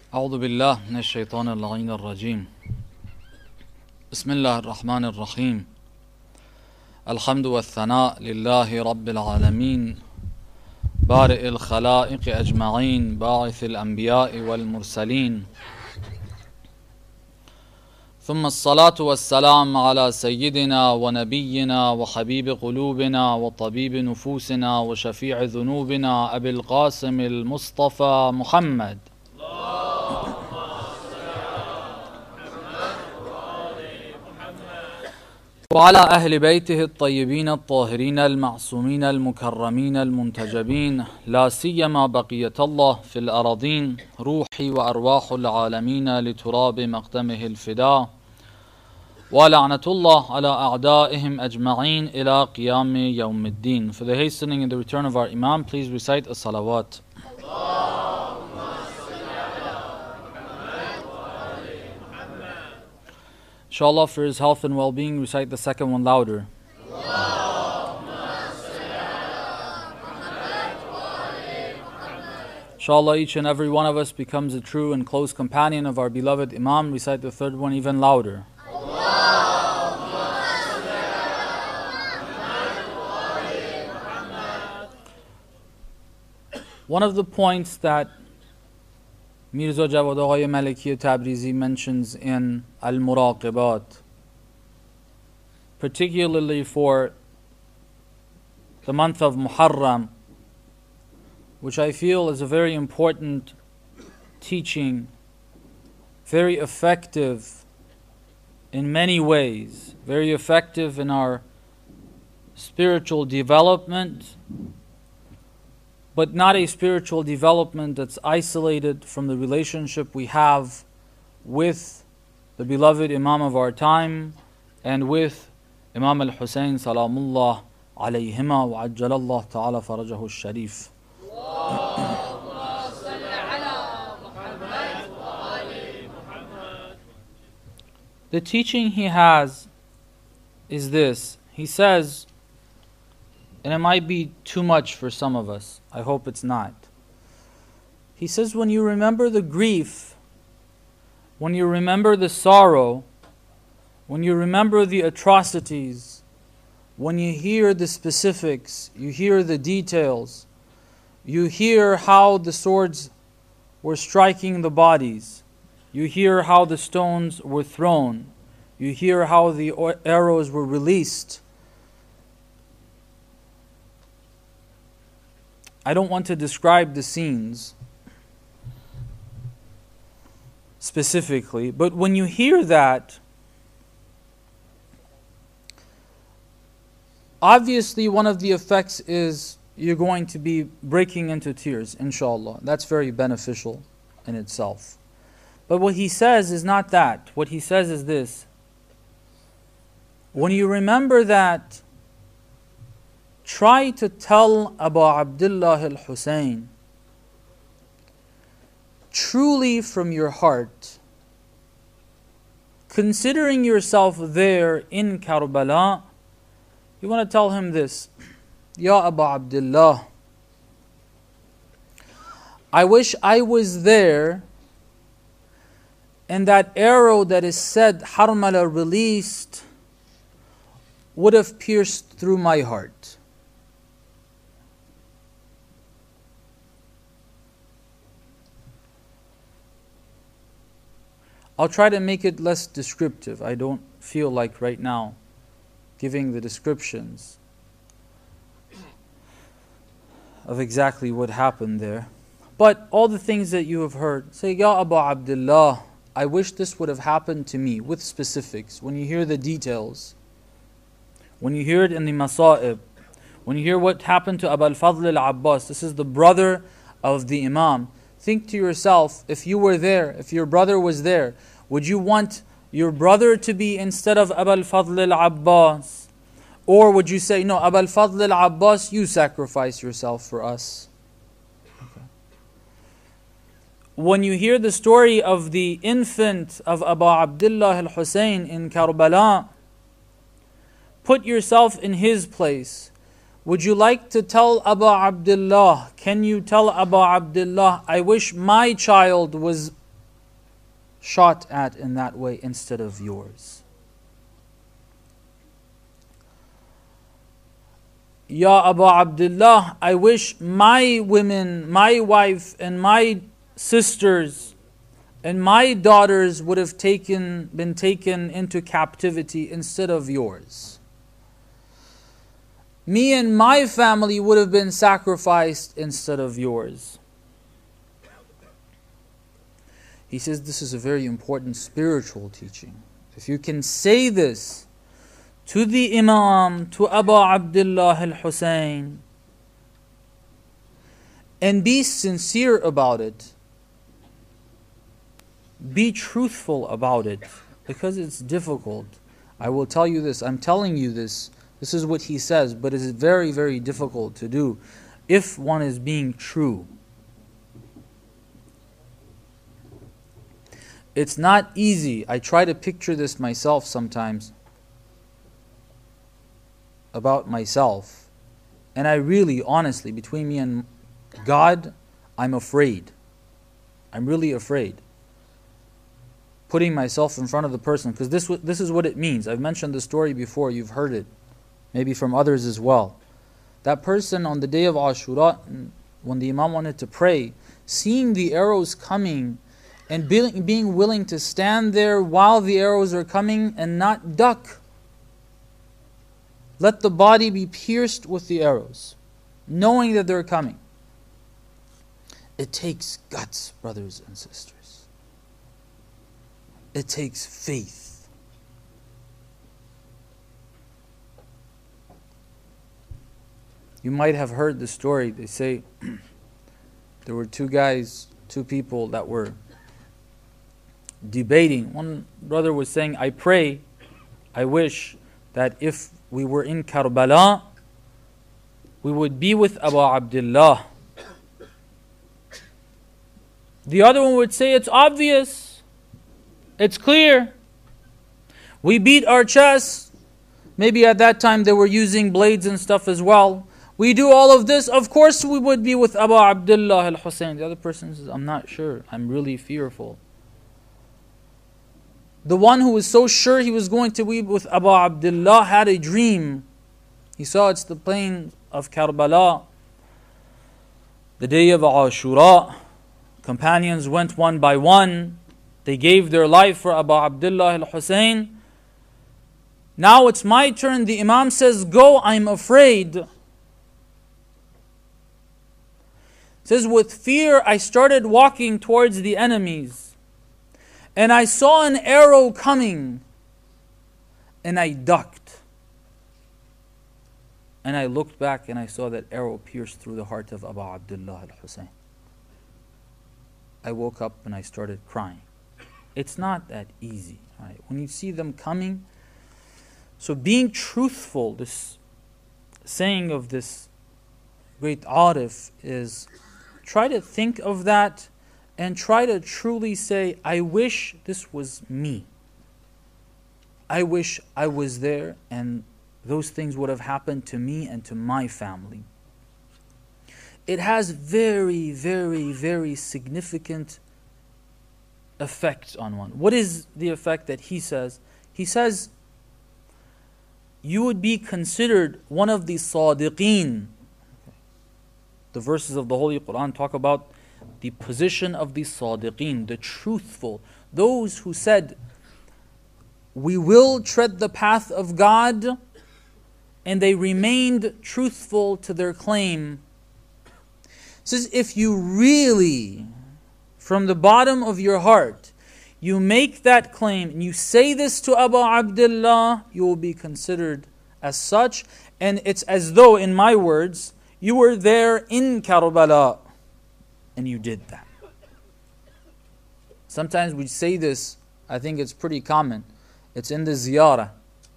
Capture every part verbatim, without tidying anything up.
أعوذ بالله من الشيطان اللعين الرجيم. بسم الله الرحمن الرحيم. الحمد والثناء لله رب العالمين، بارئ الخلائق أجمعين، باعث الأنبياء والمرسلين، ثم الصلاة والسلام على سيدنا ونبينا وحبيب قلوبنا وطبيب نفوسنا وشفيع ذنوبنا أبي القاسم المصطفى محمد وعلى أهل بيته الطيبين الطاهرين المعصومين المكرمين المنتجبين، لا سيما بقية الله في الأراضين، روحي وأرواح العالمين لتراب مقدمه الفداء، ولعنة الله على أعدائهم أجمعين إلى قيام يوم الدين. For the hastening and the return of our Imam, please recite as-salawat. Inshallah, for his health and well-being, recite the second one louder. Inshallah, each and every one of us becomes a true and close companion of our beloved Imam. Recite the third one even louder. One of the points that Mirza Jawad Aghay Maliki Tabrizi mentions in Al-Muraqabat, particularly for the month of Muharram, which I feel is a very important teaching, very effective in many ways, very effective in our spiritual development, but not a spiritual development that's isolated from the relationship we have with the beloved Imam of our time and with Imam al-Husayn salamullah alayhima wa ajjalallah ta'ala farajahu al-sharif. The teaching he has is this. He says, and it might be too much for some of us. I hope it's not. He says, when you remember the grief, when you remember the sorrow, when you remember the atrocities, when you hear the specifics, you hear the details, you hear how the swords were striking the bodies, you hear how the stones were thrown, you hear how the arrows were released. I don't want to describe the scenes specifically, but when you hear that, obviously one of the effects is you're going to be breaking into tears, inshallah. That's very beneficial in itself. But what he says is not that. What he says is this. When you remember that, try to tell Abu Abdullah al-Husayn truly from your heart, considering yourself there in Karbala, you want to tell him this: Ya Abu Abdullah, I wish I was there and that arrow that is said Harmala released would have pierced through my heart. I'll try to make it less descriptive. I don't feel like right now giving the descriptions of exactly what happened there. But all the things that you have heard, say, Ya Abu Abdullah, I wish this would have happened to me, with specifics. When you hear the details, when you hear it in the Masa'ib, when you hear what happened to Abu al-Fadl al-Abbas, this is the brother of the Imam. Think to yourself, if you were there, if your brother was there, would you want your brother to be instead of Abu al-Fadl al-Abbas? Or would you say, no, Abu al-Fadl al-Abbas, you sacrifice yourself for us? Okay. When you hear the story of the infant of Abu Abdullah al-Husayn in Karbala, put yourself in his place. Would you like to tell Abu Abdullah, can you tell Abu Abdullah, I wish my child was shot at in that way instead of yours. Ya Abu Abdullah, I wish my women, my wife and my sisters and my daughters would have taken been taken into captivity instead of yours. Me and my family would have been sacrificed instead of yours. He says this is a very important spiritual teaching. If you can say this to the Imam, to Abu Abdullah al-Hussein, and be sincere about it, be truthful about it, because it's difficult. I will tell you this, I'm telling you this, this is what he says, but it is very, very difficult to do if one is being true. It's not easy. I try to picture this myself sometimes, about myself, and I really, honestly, between me and God, I'm afraid. I'm really afraid. Putting myself in front of the person, because this, this is what it means. I've mentioned the story before, you've heard it, maybe from others as well. That person on the day of Ashura, when the Imam wanted to pray, seeing the arrows coming, and being willing to stand there while the arrows are coming and not duck. Let the body be pierced with the arrows, knowing that they're coming. It takes guts, brothers and sisters. It takes faith. You might have heard the story. They say there were two guys, two people that were debating. One brother was saying, I pray, I wish that if we were in Karbala, we would be with Abu Abdullah. The other one would say, it's obvious, it's clear. We beat our chests. Maybe at that time they were using blades and stuff as well. We do all of this, of course we would be with Abu Abdullah al-Hussein. The other person says, I'm not sure, I'm really fearful. The one who was so sure he was going to be with Abu Abdullah had a dream. He saw it's the plain of Karbala, the day of Ashura. Companions went one by one. They gave their life for Abu Abdullah al-Hussein. Now it's my turn. The Imam says, go, I'm afraid. It says, with fear I started walking towards the enemies. And I saw an arrow coming, and I ducked. And I looked back and I saw that arrow pierced through the heart of Abu Abdullah al-Hussein. I woke up and I started crying. It's not that easy, right? When you see them coming, so being truthful, this saying of this great arif is, try to think of that and try to truly say, I wish this was me. I wish I was there and those things would have happened to me and to my family. It has very, very, very significant effects on one. What is the effect that he says? He says, you would be considered one of the sadiqeen. The verses of the Holy Quran talk about the position of the sadiqeen, the truthful, those who said, we will tread the path of God, and they remained truthful to their claim. It says, if you really, from the bottom of your heart, you make that claim, and you say this to Abu Abdullah, you will be considered as such, and it's as though, in my words, you were there in Karbala, and you did that. Sometimes we say this, I think it's pretty common. It's in the ziyarah.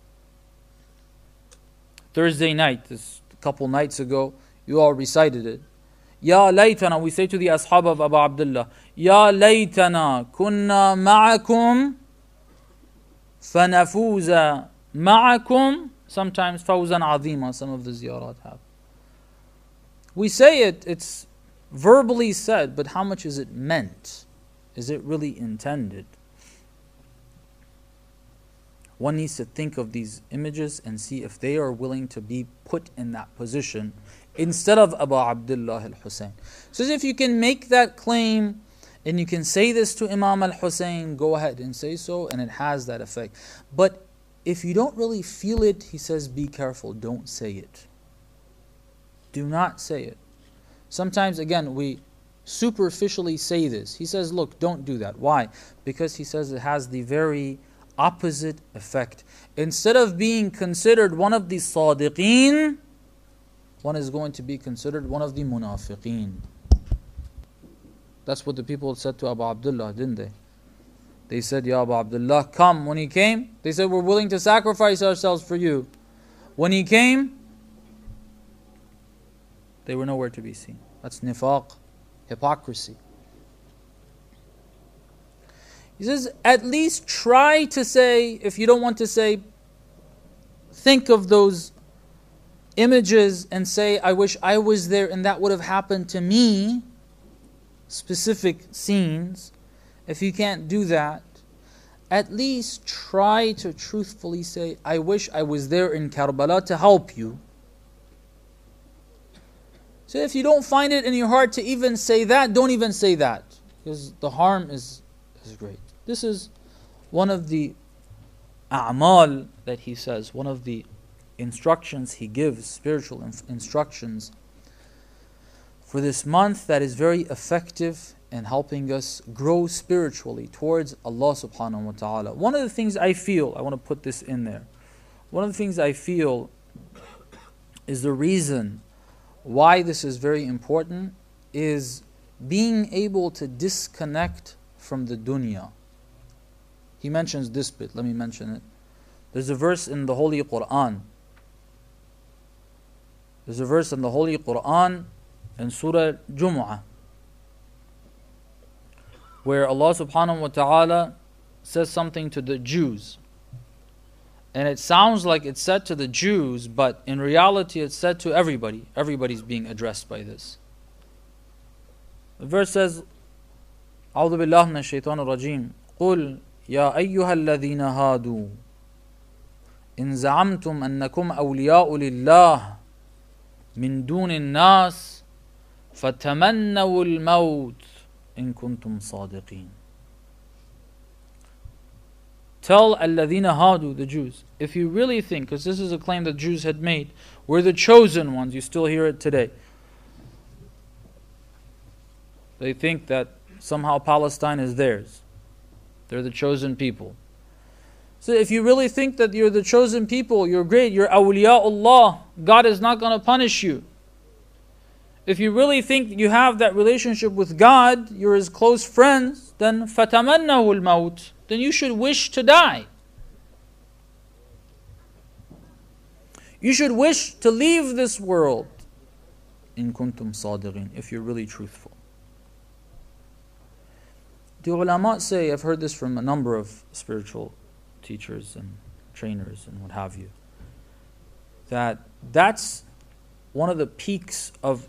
Thursday night, this a couple nights ago, you all recited it. Ya laytana, we say to the ashab of Abu Abdullah, Ya laytana kunna ma'akum fanafuza ma'akum. Sometimes fawzan azima, some of the ziyarat have. We say it, it's verbally said, but how much is it meant? Is it really intended? one needs to think of these images and see if they are willing to be put in that position instead of Abu Abdullah al-Hussein. So if you can make that claim and you can say this to Imam al-Hussein, go ahead and say so, and it has that effect. But if you don't really feel it, he says, be careful, don't say it. Do not say it. Sometimes, again, we superficially say this. He says, look, don't do that. Why? Because he says it has the very opposite effect. Instead of being considered one of the sadiqeen, one is going to be considered one of the munafiqeen. That's what the people said to Abu Abdullah, didn't they? They said, Ya Abu Abdullah, come. When he came, they said, we're willing to sacrifice ourselves for you. When he came, they were nowhere to be seen. That's nifaq, hypocrisy. He says, at least try to say, if you don't want to say, think of those images and say, I wish I was there and that would have happened to me. Specific scenes. If you can't do that, at least try to truthfully say, I wish I was there in Karbala to help you. So if you don't find it in your heart to even say that, don't even say that. Because the harm is, is great. This is one of the a'mal that he says, one of the instructions he gives, spiritual instructions for this month that is very effective in helping us grow spiritually towards Allah subhanahu wa ta'ala. One of the things I feel, I want to put this in there, one of the things I feel is the reason why this is very important is being able to disconnect from the dunya. He mentions this bit, let me mention it. There's a verse in the Holy Quran. There's a verse in the Holy Quran in Surah Jumu'ah where Allah subhanahu wa ta'ala says something to the Jews. And it sounds like it's said to the Jews, but in reality it's said to everybody. Everybody's being addressed by this. The verse says, أعوذ بالله من الشيطان الرجيم قل يا أيها الذين هادوا إن زعمتم أنكم أولياء لله من دون الناس فتمنوا الموت إن كنتم صادقين. Tell الذين هادوا, the Jews, if you really think, because this is a claim that Jews had made, we're the chosen ones, you still hear it today. They think that somehow Palestine is theirs. They're the chosen people. So if you really think that you're the chosen people, you're great, you're awliyaullah, God is not going to punish you. If you really think you have that relationship with God, you're his close friends, then فَتَمَنَّهُ الْمَوْتِ, then you should wish to die. You should wish to leave this world. إِن كُنْتُمْ صَادِقِينَ, if you're really truthful. The ulama say, I've heard this from a number of spiritual teachers and trainers and what have you, that that's one of the peaks of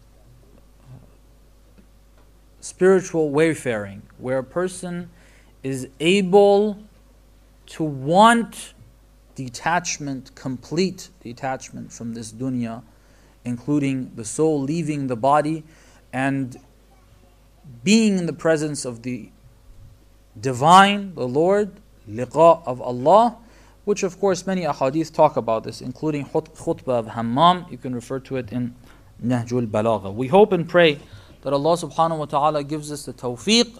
spiritual wayfaring, where a person is able to want detachment, complete detachment from this dunya, including the soul leaving the body and being in the presence of the divine, the Lord, liqa of Allah, which of course many ahadith talk about this, including khutbah of Hammam. You can refer to it in Nahjul Balagha. We hope and pray that Allah subhanahu wa ta'ala gives us the tawfiq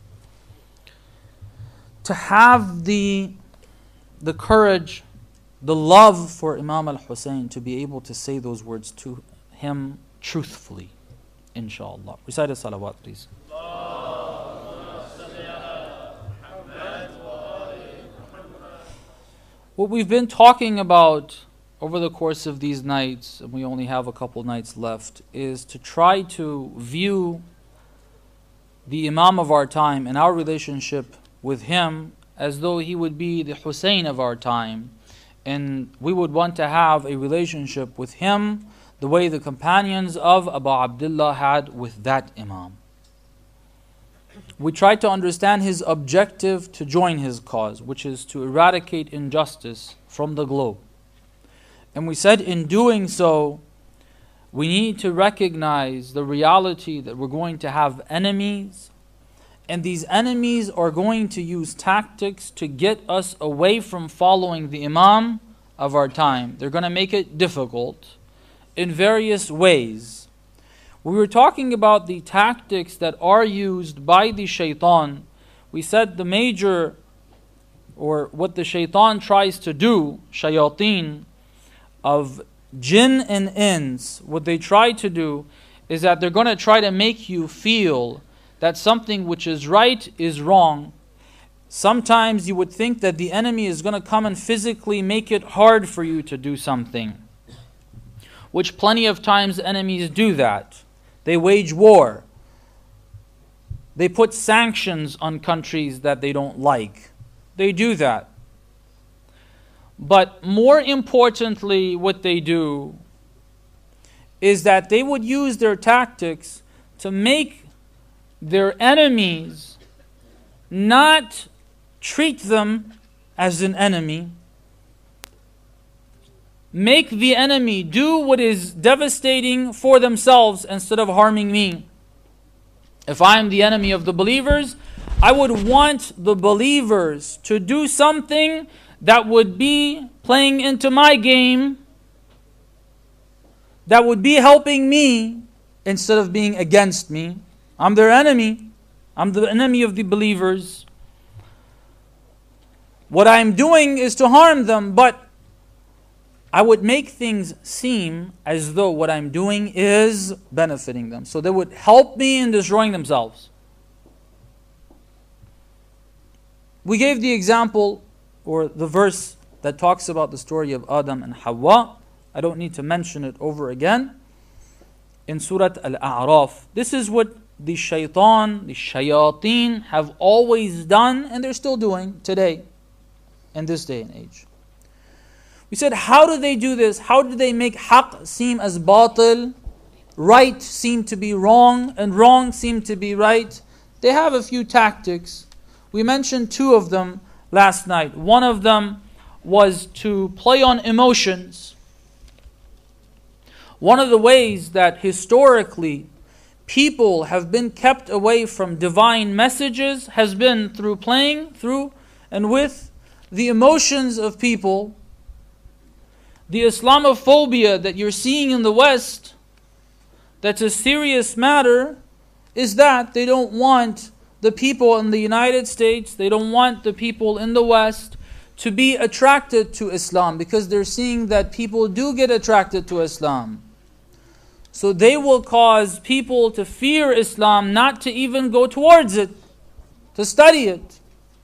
to have the, the courage, the love for Imam al-Hussein, to be able to say those words to him truthfully, inshallah. Recite a salawat, please. What we've been talking about over the course of these nights, and we only have a couple nights left, is to try to view the Imam of our time and our relationship with him as though he would be the Hussein of our time, and we would want to have a relationship with him the way the companions of Abu Abdullah had with that Imam. we tried to understand his objective to join his cause, which is to eradicate injustice from the globe. And we said in doing so, we need to recognize the reality that we're going to have enemies, and these enemies are going to use tactics to get us away from following the Imam of our time. They're going to make it difficult in various ways. We were talking about the tactics that are used by the shaitan. We said the major, or what the shaitan tries to do, shayateen, of jinn and ins, what they try to do is that they're going to try to make you feel that something which is right is wrong. Sometimes you would think that the enemy is going to come and physically make it hard for you to do something, which plenty of times enemies do that. They wage war. They put sanctions on countries that they don't like. They do that. But more importantly, what they do is that they would use their tactics to make their enemies not treat them as an enemy. Make the enemy do what is devastating for themselves instead of harming me. If I am the enemy of the believers, I would want the believers to do something that would be playing into my game, that would be helping me instead of being against me. I'm their enemy. I'm the enemy of the believers. What I'm doing is to harm them, but I would make things seem as though what I'm doing is benefiting them. So they would help me in destroying themselves. We gave the example, or the verse that talks about the story of Adam and Hawa. I don't need to mention it over again. In Surah Al-A'raf. This is what the shaitan, the shayateen have always done, and they're still doing today, in this day and age. We said, how do they do this? How do they make haqq seem as batil, right seem to be wrong, and wrong seem to be right? They have a few tactics. We mentioned two of them last night. One of them was to play on emotions. One of the ways that historically people have been kept away from divine messages has been through playing through and with the emotions of people. The Islamophobia that you're seeing in the West, that's a serious matter, is that they don't want the people in the United States, they don't want the people in the West to be attracted to Islam, because they're seeing that people do get attracted to Islam. So they will cause people to fear Islam, not to even go towards it, to study it.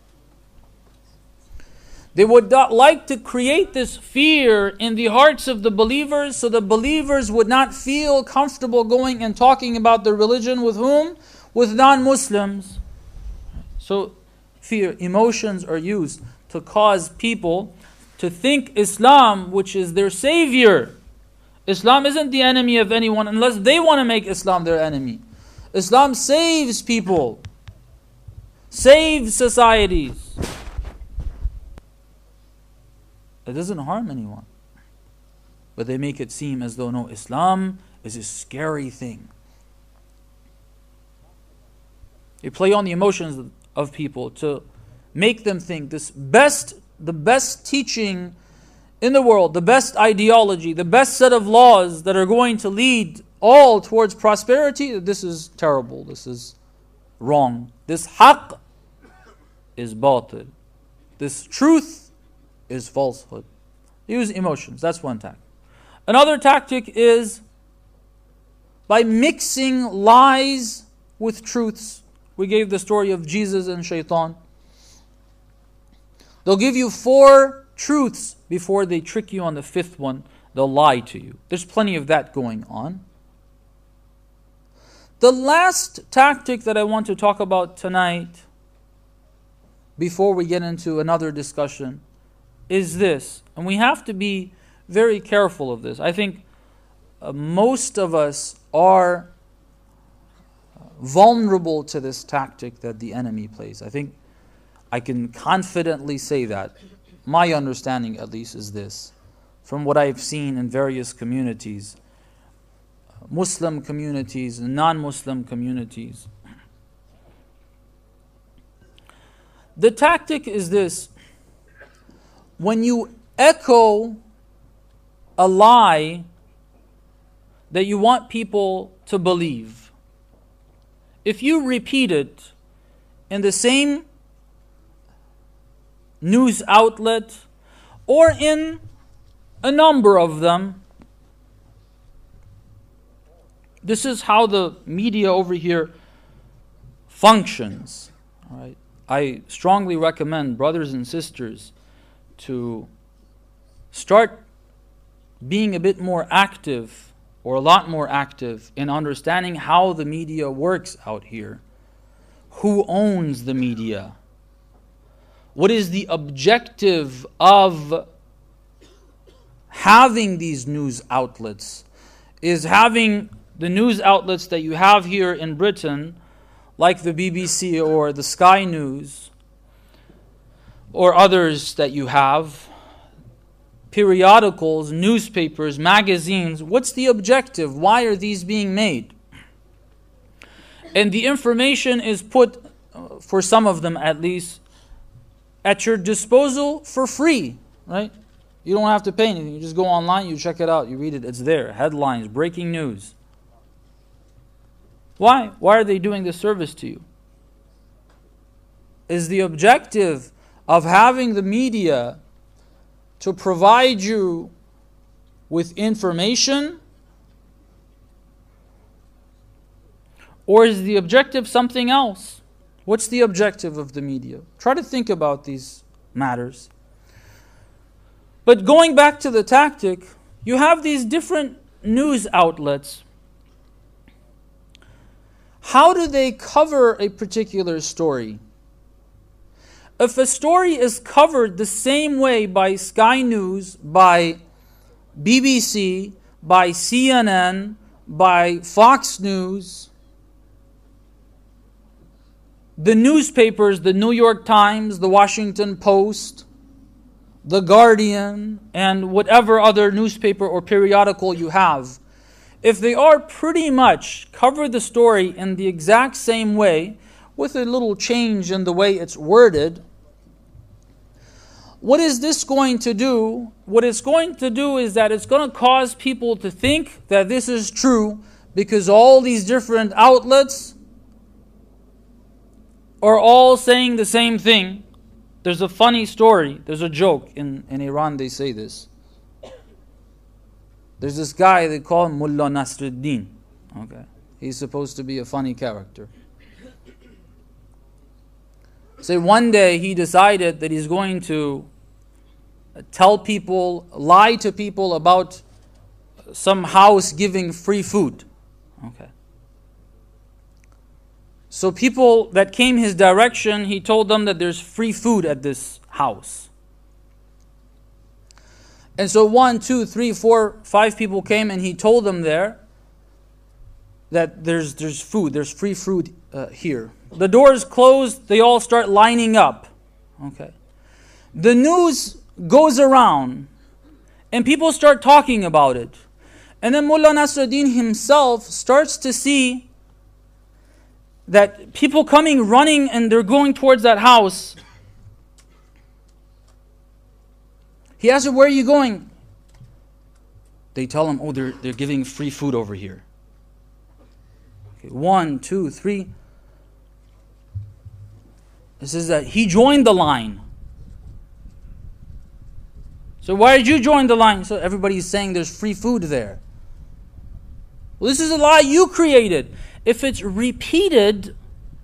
They would not like to create this fear in the hearts of the believers, so the believers would not feel comfortable going and talking about their religion with whom? With non-Muslims. So fear, emotions are used to cause people to think Islam, which is their savior. Islam isn't the enemy of anyone unless they want to make Islam their enemy. Islam saves people, saves societies. It doesn't harm anyone. But they make it seem as though, no, Islam is a scary thing. They play on the emotions of people to make them think this best, the best teaching in the world, the best ideology, the best set of laws that are going to lead all towards prosperity, this is terrible, this is wrong. This haqq is batil. This truth is falsehood. Use emotions, that's one tactic. Another tactic is by mixing lies with truths. We gave the story of Jesus and Shaitan. They'll give you four truths before they trick you on the fifth one. They'll lie to you. There's plenty of that going on. The last tactic that I want to talk about tonight, before we get into another discussion, is this. And we have to be very careful of this. I think uh, most of us are vulnerable to this tactic that the enemy plays. I think I can confidently say that. My understanding, at least, is this. From what I've seen in various communities, Muslim communities and non-Muslim communities. The tactic is this. When you echo a lie that you want people to believe, if you repeat it in the same news outlet or in a number of them, this is how the media over here functions. All right? I strongly recommend brothers and sisters to start being a bit more active, or a lot more active, in understanding how the media works out here. Who owns the media? What is the objective of having these news outlets? Is having the news outlets that you have here in Britain, like the B B C or the Sky News, or others that you have, periodicals, newspapers, magazines, what's the objective? Why are these being made? And the information is put, uh, for some of them at least, at your disposal for free, right? You don't have to pay anything. You just go online, you check it out, you read it, it's there. Headlines, breaking news. Why? Why are they doing this service to you? Is the objective of having the media to provide you with information? Or is the objective something else? What's the objective of the media? Try to think about these matters. But going back to the tactic, you have these different news outlets. How do they cover a particular story? If a story is covered the same way by Sky News, by B B C, by C N N, by Fox News, the newspapers, the New York Times, the Washington Post, the Guardian, and whatever other newspaper or periodical you have, if they are pretty much cover the story in the exact same way, with a little change in the way it's worded, what is this going to do? What it's going to do is that it's going to cause people to think that this is true, because all these different outlets are all saying the same thing. There's a funny story, there's a joke. In, in Iran they say this. There's this guy, they call him Mullah Nasruddin. Okay. He's supposed to be a funny character. So one day he decided that he's going to tell people, lie to people about some house giving free food. Okay. So people that came his direction, he told them that there's free food at this house. And so one, two, three, four, five people came, and he told them there that there's there's food, there's free food uh, here. The doors closed, they all start lining up. Okay. The news goes around, and people start talking about it. And then Mullah Nasruddin himself starts to see that people coming running and they're going towards that house. He asks them, where are you going? They tell him, oh, they're, they're giving free food over here. Okay, one, two, three. It says that he joined the line. So why did you join the line? So everybody's saying there's free food there. Well, this is a lie you created. If it's repeated,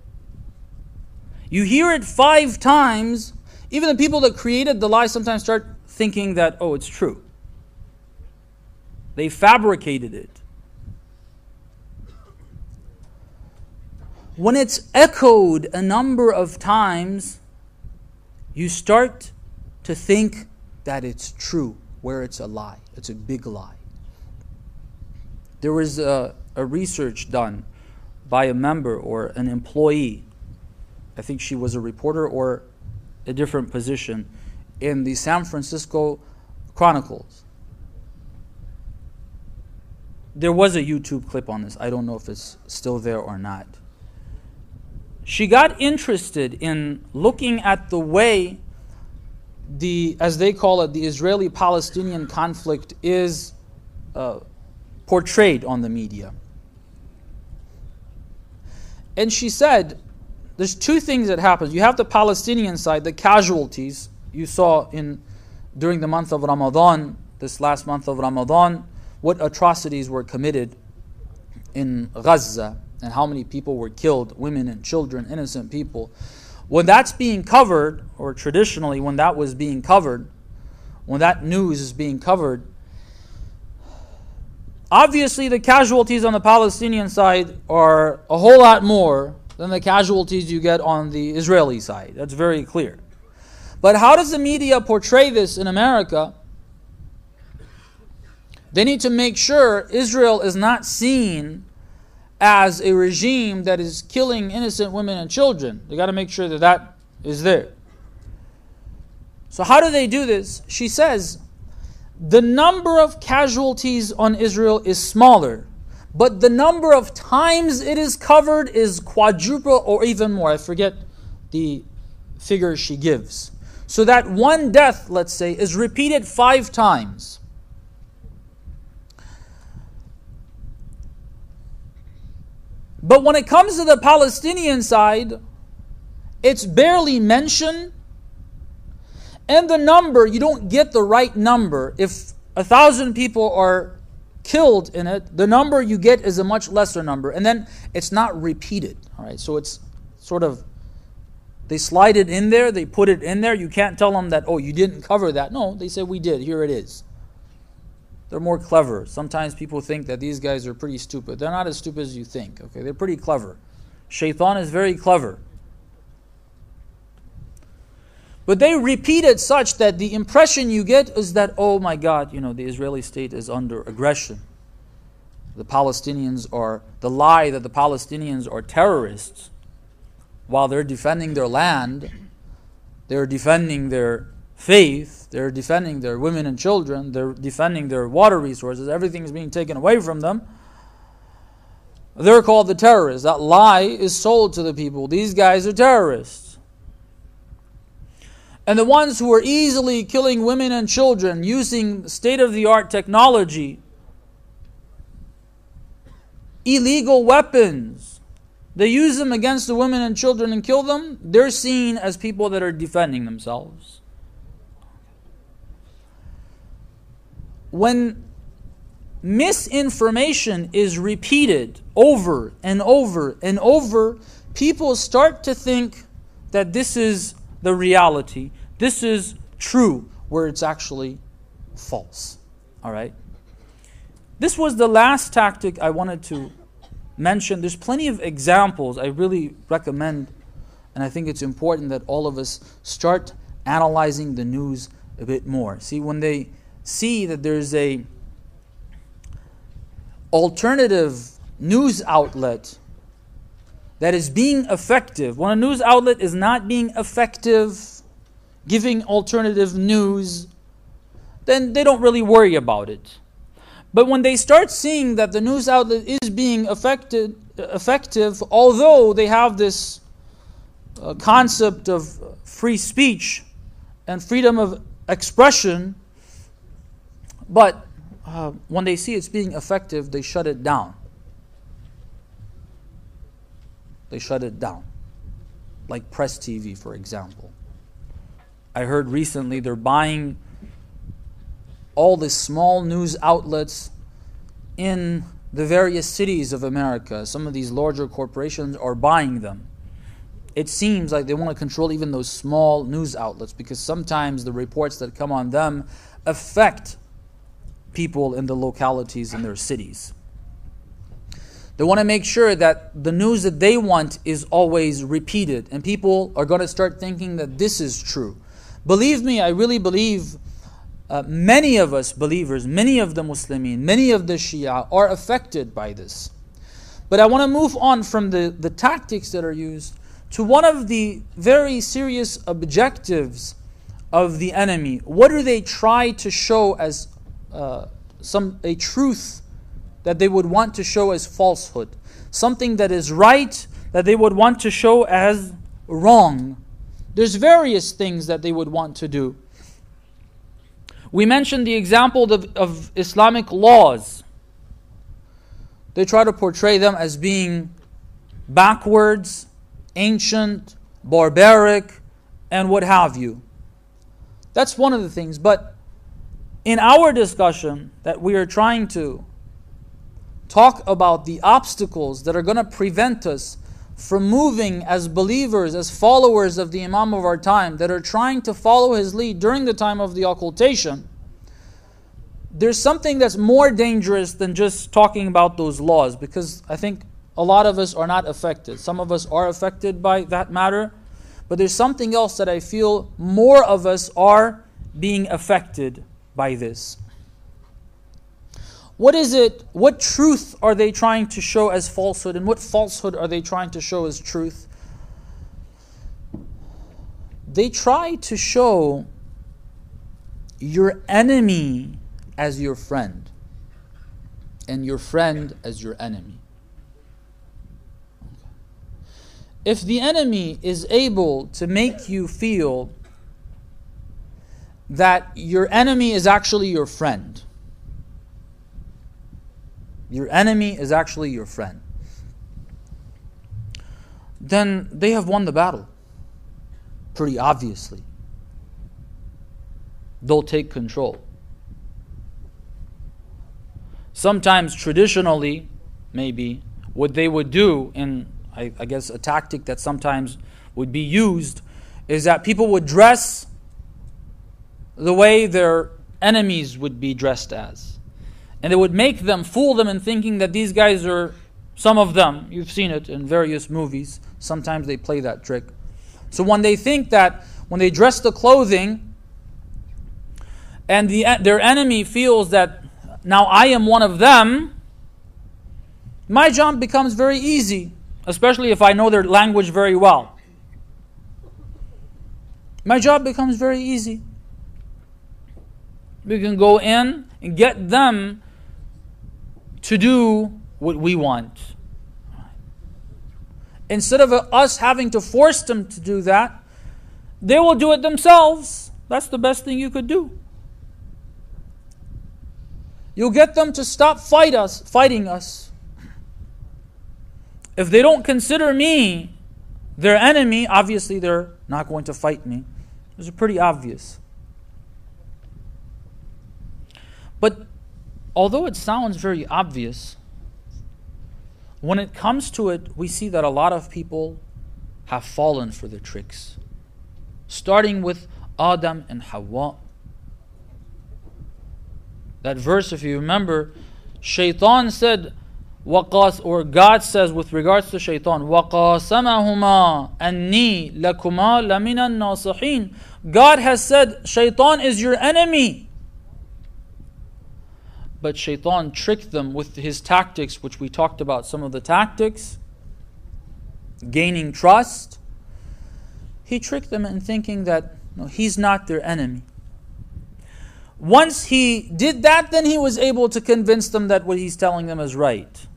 you hear it five times, even the people that created the lie sometimes start thinking that, oh, it's true. They fabricated it. When it's echoed a number of times, you start to think that it's true, where it's a lie. It's a big lie. There was a, a research done by a member or an employee. I think she was a reporter or a different position in the San Francisco Chronicles. There was a YouTube clip on this. I don't know if it's still there or not. She got interested in looking at the way the, as they call it, the Israeli-Palestinian conflict is uh, portrayed on the media. And she said, there's two things that happen. You have the Palestinian side, the casualties you saw in during the month of Ramadan, this last month of Ramadan, what atrocities were committed in Gaza and how many people were killed, women and children, innocent people. When that's being covered, or traditionally when that was being covered, when that news is being covered, obviously the casualties on the Palestinian side are a whole lot more than the casualties you get on the Israeli side. That's very clear. But how does the media portray this in America? They need to make sure Israel is not seen as a regime that is killing innocent women and children. They got to make sure that that is there. So how do they do this? She says, the number of casualties on Israel is smaller, but the number of times it is covered is quadruple or even more. I forget the figure she gives. So that one death, let's say, is repeated five times. But when it comes to the Palestinian side, it's barely mentioned. And the number, you don't get the right number. If a thousand people are killed in it, the number you get is a much lesser number. And then it's not repeated. All right, so it's sort of, they slide it in there, they put it in there. You can't tell them that, oh, you didn't cover that. No, they say we did. Here it is. They're more clever. Sometimes people think that these guys are pretty stupid. They're not as stupid as you think. Okay, they're pretty clever. Shaitan is very clever. But they repeat it such that the impression you get is that, oh my God, you know, the Israeli state is under aggression. The Palestinians are, the lie that the Palestinians are terrorists while they're defending their land, they're defending their faith, they're defending their women and children, they're defending their water resources, everything is being taken away from them. They're called the terrorists. That lie is sold to the people. These guys are terrorists. And the ones who are easily killing women and children using state-of-the-art technology, illegal weapons, they use them against the women and children and kill them, they're seen as people that are defending themselves. When misinformation is repeated over and over and over, people start to think that this is the reality, this is true, where it's actually false. All right? This was the last tactic I wanted to mention. There's plenty of examples I really recommend, and I think it's important that all of us start analyzing the news a bit more. See, when they see that there's a alternative news outlet that is being effective, when a news outlet is not being effective, giving alternative news, then they don't really worry about it. But when they start seeing that the news outlet is being affected, effective, although they have this uh, concept of free speech and freedom of expression, but uh, when they see it's being effective, they shut it down. They shut it down. Like Press T V, for example. I heard recently they're buying all the small news outlets in the various cities of America. Some of these larger corporations are buying them. It seems like they want to control even those small news outlets because sometimes the reports that come on them affect people in the localities in their cities. They want to make sure that the news that they want is always repeated, and people are going to start thinking that this is true. Believe me, I really believe uh, many of us believers, many of the Muslimin, many of the Shia are affected by this. But I want to move on from the, the tactics that are used to one of the very serious objectives of the enemy. What do they try to show as uh, some a truth that they would want to show as falsehood? Something that is right that they would want to show as wrong. There's various things that they would want to do. We mentioned the example of, of Islamic laws. They try to portray them as being backwards, ancient, barbaric, and what have you. That's one of the things. But in our discussion that we are trying to talk about the obstacles that are going to prevent us from moving as believers, as followers of the Imam of our time, that are trying to follow his lead during the time of the occultation, there's something that's more dangerous than just talking about those laws, because I think a lot of us are not affected. Some of us are affected by that matter, but there's something else that I feel more of us are being affected by this. What is it, what truth are they trying to show as falsehood, and what falsehood are they trying to show as truth? They try to show your enemy as your friend, and your friend as your enemy. If the enemy is able to make you feel that your enemy is actually your friend, your enemy is actually your friend, then they have won the battle. Pretty obviously. They'll take control. Sometimes traditionally, maybe, what they would do, in I, I guess a tactic that sometimes would be used, is that people would dress the way their enemies would be dressed as. And they would make them, fool them in thinking that these guys are, some of them, you've seen it in various movies, sometimes they play that trick. So when they think that, when they dress the clothing, and the, their enemy feels that now I am one of them, my job becomes very easy, especially if I know their language very well. My job becomes very easy. We can go in and get them to do what we want. Instead of us having to force them to do that, they will do it themselves. That's the best thing you could do. You'll get them to stop fight us, fighting us. If they don't consider me their enemy, obviously they're not going to fight me. It's pretty obvious. But although it sounds very obvious, when it comes to it, we see that a lot of people have fallen for the tricks. Starting with Adam and Hawa. That verse, if you remember, Shaitan said, وَقَاسْ or God says with regards to Shaitan, وَقَاسَمَهُمَا أَنِّي لَكُمَا لَمِنَ النَّاصِحِينَ. God has said, Shaitan is your enemy. But Shaitan tricked them with his tactics, which we talked about, some of the tactics, gaining trust. He tricked them in thinking that no, he's not their enemy. Once he did that, then he was able to convince them that what he's telling them is right.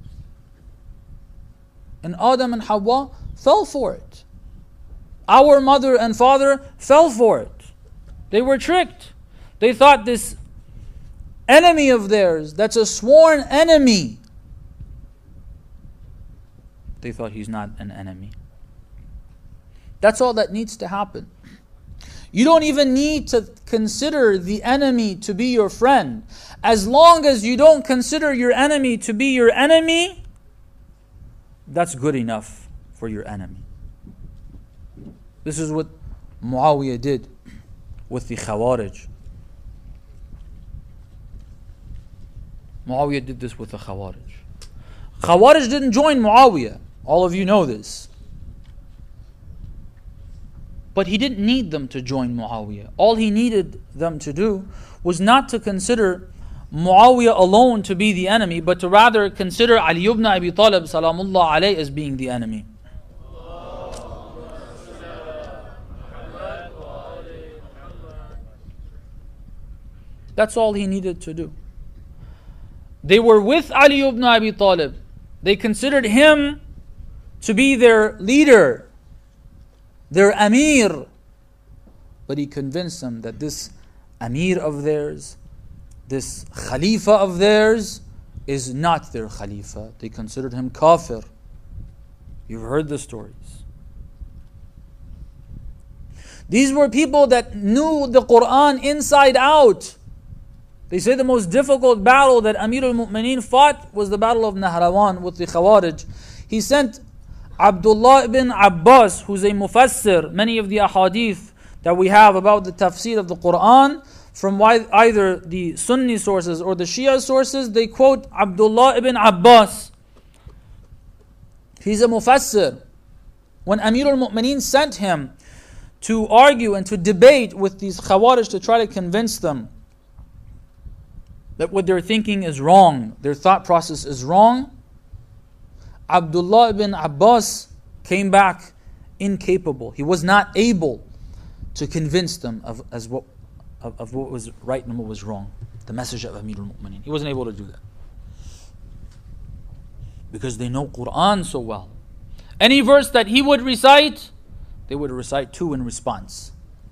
And Adam and Hawa fell for it. Our mother and father fell for it. They were tricked. They thought this enemy of theirs, that's a sworn enemy, they thought he's not an enemy. That's all that needs to happen. You don't even need to consider the enemy to be your friend. As long as you don't consider your enemy to be your enemy, that's good enough for your enemy. This is what Muawiyah did with the Khawarij. Muawiyah did this with the Khawarij. Khawarij didn't join Muawiyah. All of you know this. But he didn't need them to join Muawiyah. All he needed them to do was not to consider Muawiyah alone to be the enemy, but to rather consider Ali ibn Abi Talib salamullah alayhi as being the enemy. That's all he needed to do. They were with Ali ibn Abi Talib. They considered him to be their leader, their Amir. But he convinced them that this Amir of theirs, this Khalifa of theirs, is not their Khalifa. They considered him kafir. You've heard the stories. These were people that knew the Quran inside out. They say the most difficult battle that Amir al-Mu'mineen fought was the battle of Nahrawan with the Khawarij. He sent Abdullah ibn Abbas, who's a mufassir, many of the ahadith that we have about the tafsir of the Quran, from either the Sunni sources or the Shia sources, they quote Abdullah ibn Abbas. He's a mufassir. When Amir al-Mu'mineen sent him to argue and to debate with these Khawarij to try to convince them that what they're thinking is wrong, their thought process is wrong, Abdullah ibn Abbas came back incapable. He was not able to convince them of, as what, of, of what was right and what was wrong. The message of Amir al-Mu'mineen. He wasn't able to do that. Because they know Quran so well. Any verse that he would recite, they would recite two in response.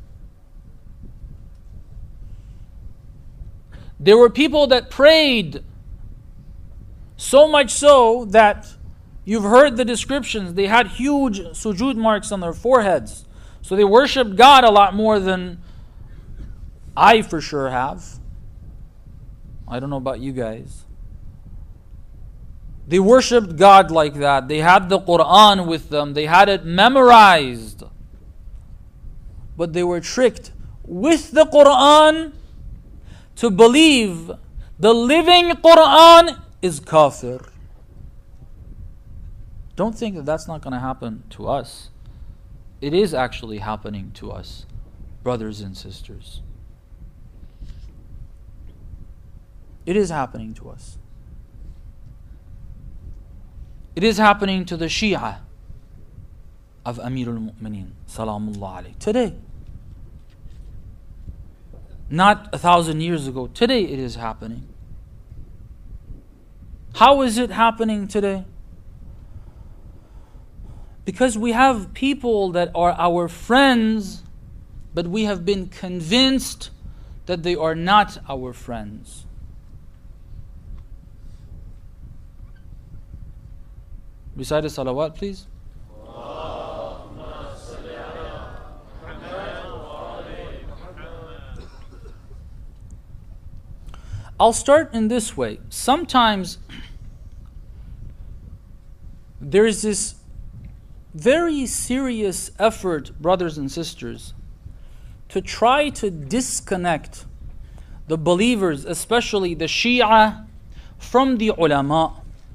There were people that prayed so much so that you've heard the descriptions. They had huge sujood marks on their foreheads. So they worshipped God a lot more than I for sure have. I don't know about you guys. They worshipped God like that. They had the Quran with them. They had it memorized. But they were tricked with the Quran to believe the living Quran is kafir. Don't think that that's not going to happen to us. It is actually happening to us, brothers and sisters. It is happening to us. It is happening to the Shia of Amir al-Mu'mineen, salamullah alayhi. Today. Not a thousand years ago. Today it is happening. How is it happening today? Because we have people that are our friends, but we have been convinced that they are not our friends. Recite a salawat, please. I'll start in this way. Sometimes there's this very serious effort, brothers and sisters, to try to disconnect the believers, especially the Shia, from the ulama.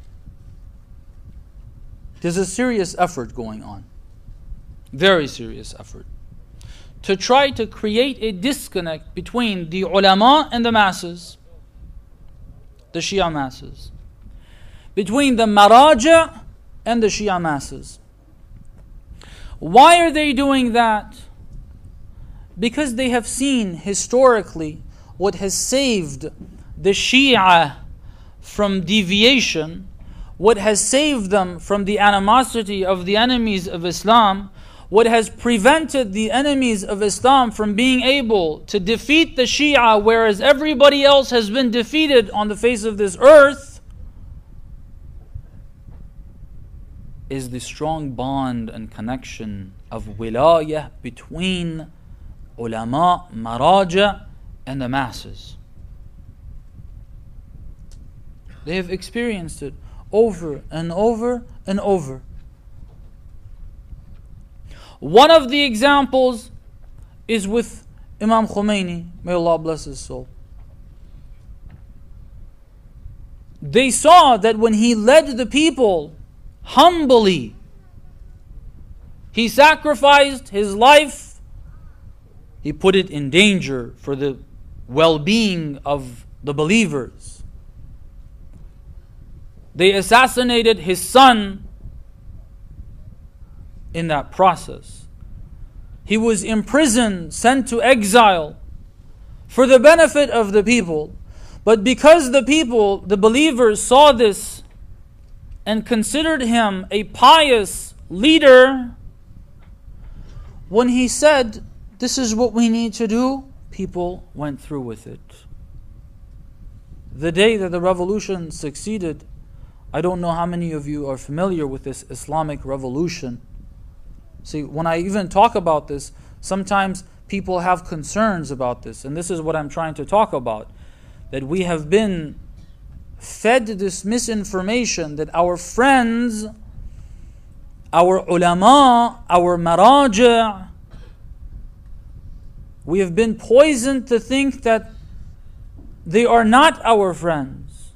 There's a serious effort going on. Very serious effort. To try to create a disconnect between the ulama and the masses. The Shia masses. Between the maraja and the Shia masses. Why are they doing that? Because they have seen historically what has saved the Shia from deviation, what has saved them from the animosity of the enemies of Islam, what has prevented the enemies of Islam from being able to defeat the Shia, whereas everybody else has been defeated on the face of this earth, is the strong bond and connection of wilayah between ulama, maraja, and the masses. They have experienced it over and over and over. One of the examples is with Imam Khomeini, may Allah bless his soul. They saw that when he led the people humbly, he sacrificed his life, he put it in danger for the well-being of the believers. They assassinated his son in that process. He was imprisoned, sent to exile for the benefit of the people. But because the people, the believers, saw this and considered him a pious leader, when he said, "This is what we need to do," people went through with it. The day that the revolution succeeded, I don't know how many of you are familiar with this Islamic revolution. See, when I even talk about this, sometimes people have concerns about this, and this is what I'm trying to talk about. That we have been fed this misinformation that our friends, our ulama, our maraja, we have been poisoned to think that they are not our friends.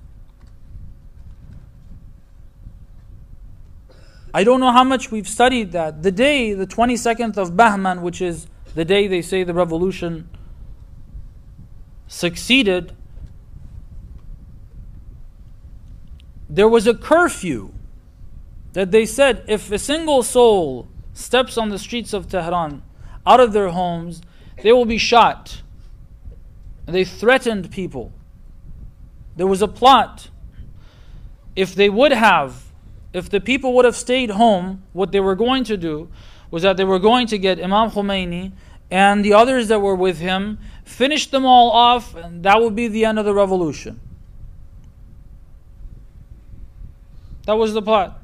I don't know how much we've studied that. The day, the twenty-second of Bahman, which is the day they say the revolution succeeded, there was a curfew that they said if a single soul steps on the streets of Tehran out of their homes, they will be shot. And they threatened people. There was a plot. If they would have, if the people would have stayed home, what they were going to do was that they were going to get Imam Khomeini and the others that were with him, finish them all off, and that would be the end of the revolution. That was the plot.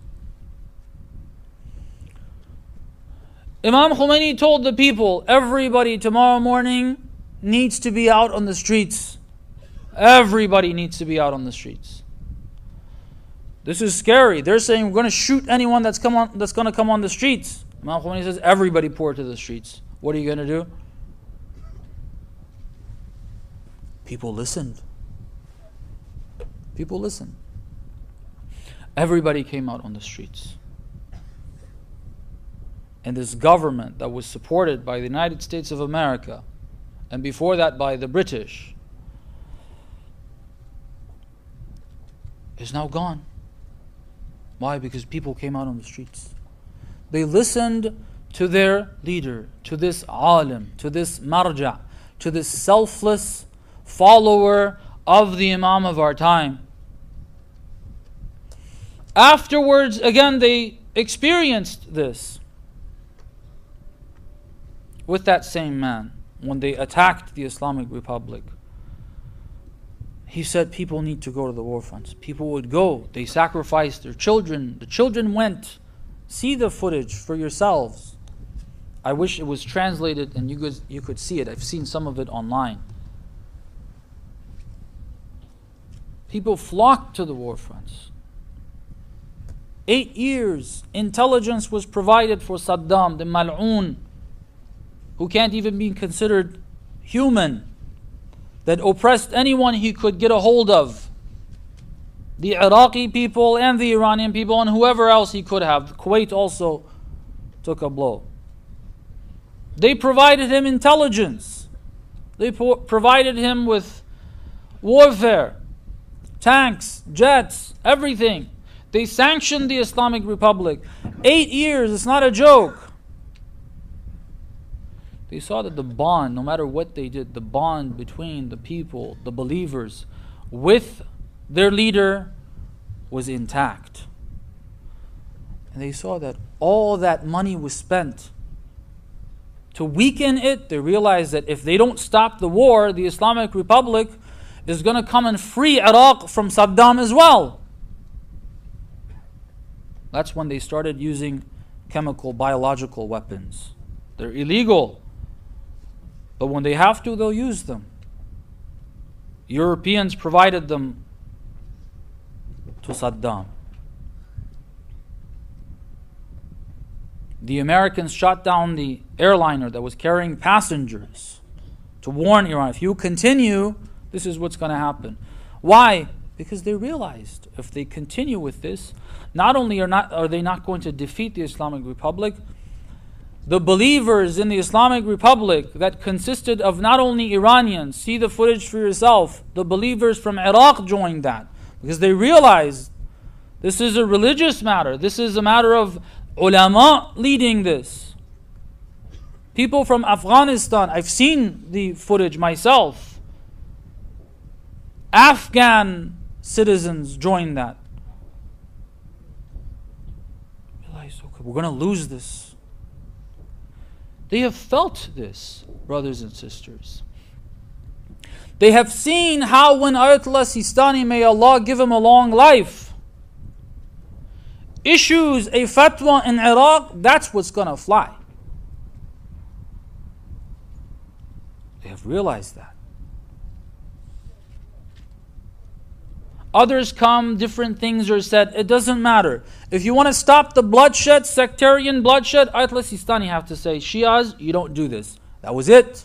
Imam Khomeini told the people, everybody tomorrow morning needs to be out on the streets. Everybody needs to be out on the streets. This is scary. They're saying we're going to shoot anyone that's come on, that's going to come on the streets. Imam Khomeini says, everybody pour to the streets. What are you going to do? People listened. People listened. Everybody came out on the streets. And this government that was supported by the United States of America, and before that by the British, is now gone. Why? Because people came out on the streets. They listened to their leader, to this alim, to this marja, to this selfless follower of the Imam of our time. Afterwards, again, they experienced this with that same man when they attacked the Islamic Republic. He said people need to go to the war fronts. People would go. They sacrificed their children. The children went. See the footage for yourselves. I wish it was translated and you could, you could see it. I've seen some of it online. People flocked to the war fronts. Eight years, intelligence was provided for Saddam, the Mal'oon, who can't even be considered human, that oppressed anyone he could get a hold of. The Iraqi people and the Iranian people and whoever else he could have. Kuwait also took a blow. They provided him intelligence. They po- provided him with warfare, tanks, jets, everything. They sanctioned the Islamic Republic. Eight years, it's not a joke. They saw that the bond, no matter what they did, the bond between the people, the believers, with their leader was intact. And they saw that all that money was spent to weaken it. They realized that if they don't stop the war, the Islamic Republic is going to come and free Iraq from Saddam as well. That's when they started using chemical, biological weapons. They're illegal. But when they have to, they'll use them. Europeans provided them to Saddam. The Americans shot down the airliner that was carrying passengers to warn Iran, if you continue, this is what's going to happen. Why? Because they realized if they continue with this, not only are, not, are they not going to defeat the Islamic Republic, the believers in the Islamic Republic that consisted of not only Iranians, see the footage for yourself, the believers from Iraq joined that because they realized this is a religious matter. This is a matter of ulama leading this. People from Afghanistan, I've seen the footage myself. Afghan citizens joined that. Realize, okay, we're going to lose this. They have felt this, brothers and sisters. They have seen how when Ayatollah Sistani, may Allah give him a long life, issues a fatwa in Iraq, that's what's going to fly. They have realized that. Others come, different things are said. It doesn't matter. If you want to stop the bloodshed, sectarian bloodshed, Ayatollah Sistani have to say, Shias, you don't do this. That was it.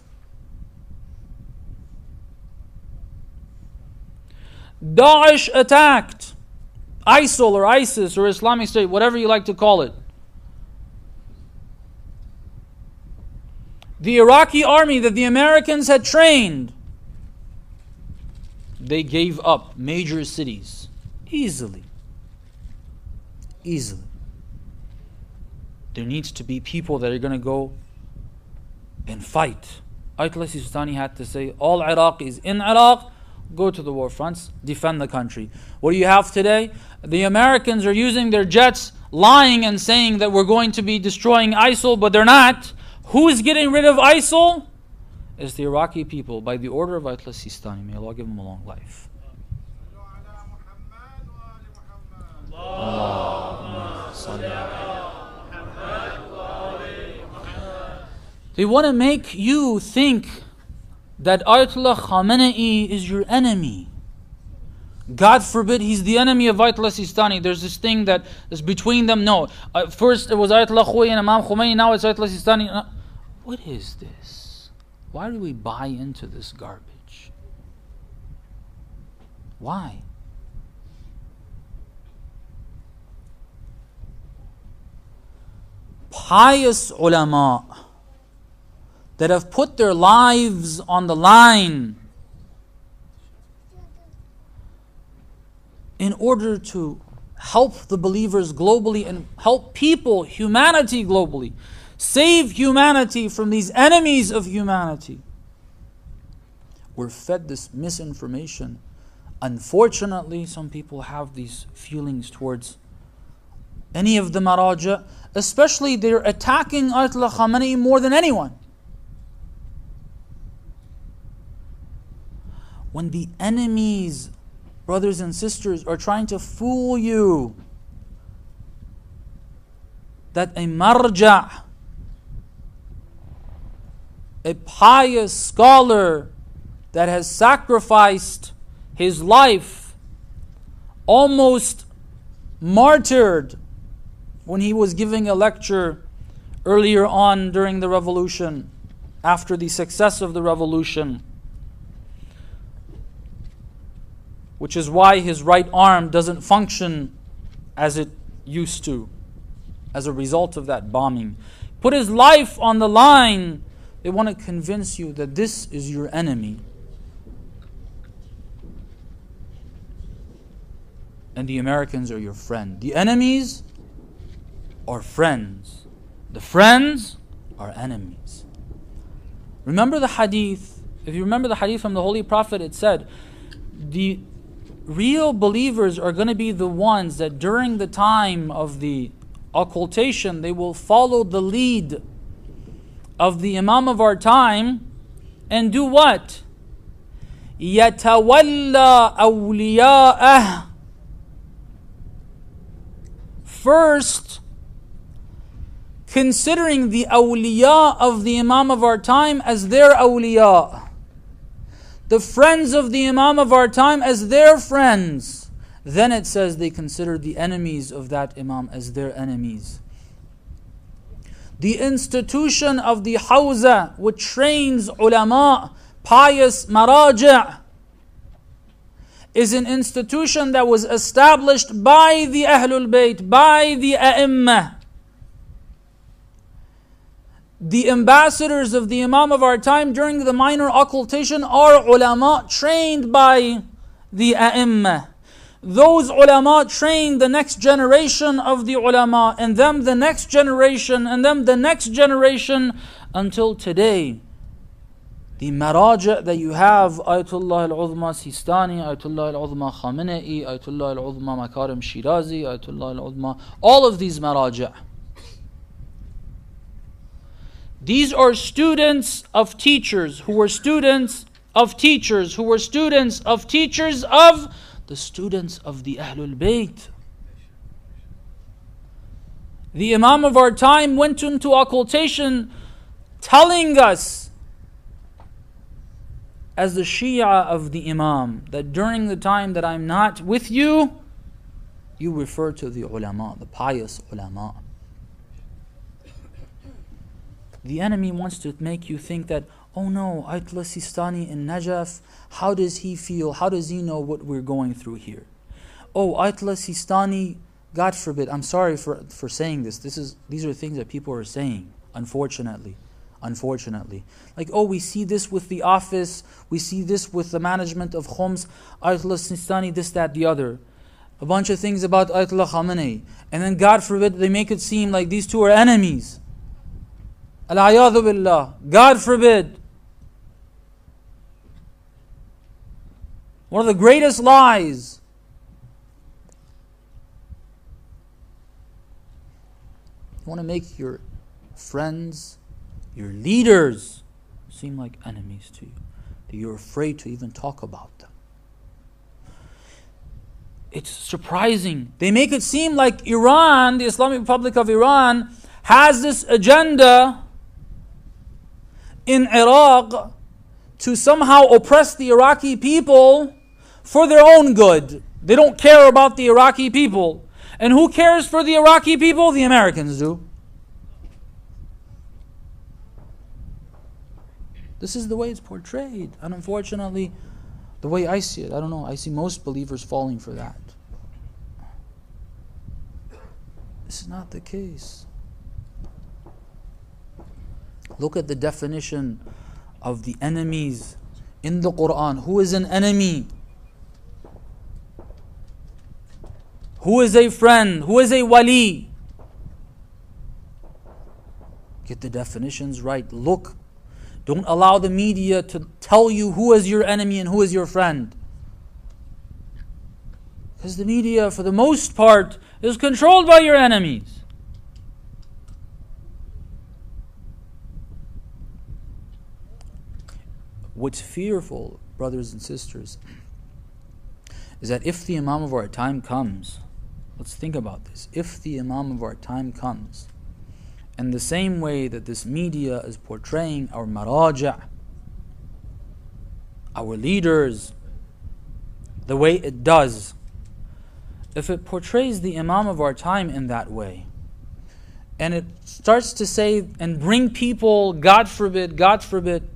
Daesh attacked. ISIL or ISIS or Islamic State, whatever you like to call it. The Iraqi army that the Americans had trained, they gave up major cities easily. Easily. There needs to be people that are going to go and fight. Ayatollah Sistani had to say, all Iraqis in Iraq, go to the war fronts, defend the country. What do you have today? The Americans are using their jets, lying and saying that we're going to be destroying ISIL, but they're not. Who is getting rid of ISIL? It's the Iraqi people by the order of Ayatollah Sistani. May Allah give him a long life. They want to make you think that Ayatollah Khamenei is your enemy. God forbid he's the enemy of Ayatollah Sistani. There's this thing that is between them. No. Uh, first it was Ayatollah Khomeini and Imam Khomeini. Now it's Ayatollah Sistani. Uh, what is this? Why do we buy into this garbage? Why? Pious ulama that have put their lives on the line in order to help the believers globally and help people, humanity globally, save humanity from these enemies of humanity. We're fed this misinformation. Unfortunately, some people have these feelings towards any of the maraja, especially they're attacking Ayatollah Khamenei more than anyone. When the enemies, brothers and sisters, are trying to fool you that a marja', a pious scholar that has sacrificed his life, almost martyred when he was giving a lecture earlier on during the revolution, after the success of the revolution, which is why his right arm doesn't function as it used to, as a result of that bombing. Put his life on the line. They want to convince you that this is your enemy. And the Americans are your friend. The enemies are friends. The friends are enemies. Remember the hadith. If you remember the hadith from the Holy Prophet, it said, the real believers are going to be the ones that during the time of the occultation, they will follow the lead of the Imam of our time and do what? يَتَوَلَّى أَوْلِيَاءَهُ. First, considering the awliya of the Imam of our time as their awliya, the friends of the Imam of our time as their friends. Then it says they consider the enemies of that Imam as their enemies. The institution of the Hawza, which trains ulama, pious maraja', is an institution that was established by the Ahlul Bayt, by the A'imma. The ambassadors of the Imam of our time during the minor occultation are ulama trained by the A'imma. Those ulama train the next generation of the ulama, and them the next generation, and them the next generation, until today. The maraja that you have, Ayatollah al-Uzma Sistani, Ayatollah al-Uzma Khamenei, Ayatollah al-Uzma Makarim Shirazi, Ayatollah al-Uzma, all of these maraja. These are students of teachers, who were students of teachers, who were students of teachers of the students of the Ahlul Bayt. The Imam of our time went into occultation telling us, as the Shia of the Imam, that during the time that I'm not with you, you refer to the ulama, the pious ulama. The enemy wants to make you think that, oh no, Ayatollah Sistani in Najaf, how does he feel? How does he know what we're going through here? Oh, Ayatollah Sistani, God forbid, I'm sorry for, for saying this. This is These are things that people are saying, unfortunately. Unfortunately. Like, oh, we see this with the office, we see this with the management of Khoms, Ayatollah Sistani, this, that, the other. A bunch of things about Ayatollah Khamenei. And then, God forbid, they make it seem like these two are enemies. Al-ayadhu billah. God forbid. One of the greatest lies. You want to make your friends, your leaders, seem like enemies to you, that you're afraid to even talk about them. It's surprising. They make it seem like Iran, the Islamic Republic of Iran, has this agenda in Iraq to somehow oppress the Iraqi people for their own good. They don't care about the Iraqi people. And who cares for the Iraqi people? The Americans do. This is the way it's portrayed. And unfortunately, the way I see it, I don't know, I see most believers falling for that. This is not the case. Look at the definition of the enemies in the Quran. Who is an enemy? Who is a friend? Who is a wali? Get the definitions right. Look. Don't allow the media to tell you who is your enemy and who is your friend. Because the media, for the most part, is controlled by your enemies. What's fearful, brothers and sisters, is that if the Imam of our time comes, let's think about this. If the Imam of our time comes, and the same way that this media is portraying our maraja, our leaders, the way it does, if it portrays the Imam of our time in that way, and it starts to say and bring people, God forbid, God forbid,